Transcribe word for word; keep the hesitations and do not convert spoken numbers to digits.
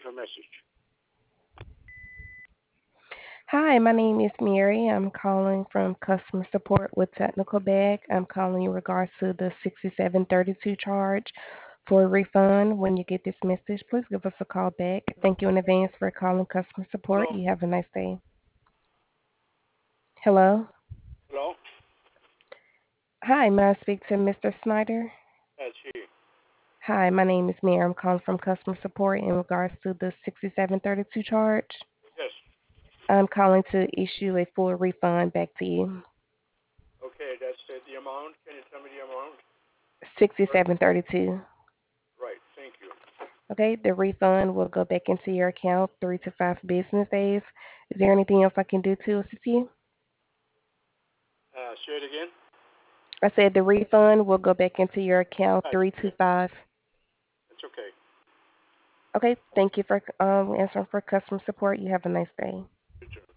a message. Hi, my name is Mary. I'm calling from customer support with Technical Bag. I'm calling in regards to the sixty-seven thirty-two charge for a refund. When you get this message, please give us a call back. Thank you in advance for calling customer support. Hello? You have a nice day. Hello? Hello? Hi, may I speak to Mister Snyder? That's he. Hi, my name is Mary. I'm calling from customer support in regards to the sixty-seven thirty-two charge. Yes. I'm calling to issue a full refund back to you. Okay, that's uh, the amount. Can you tell me the amount? sixty-seven thirty-two. Right. Thank you. Okay, the refund will go back into your account three to five business days. Is there anything else I can do to assist you? Uh, say it again. I said the refund will go back into your account That's three to okay. five. That's okay. Okay, thank you for um, answering for customer support. You have a nice day. You too.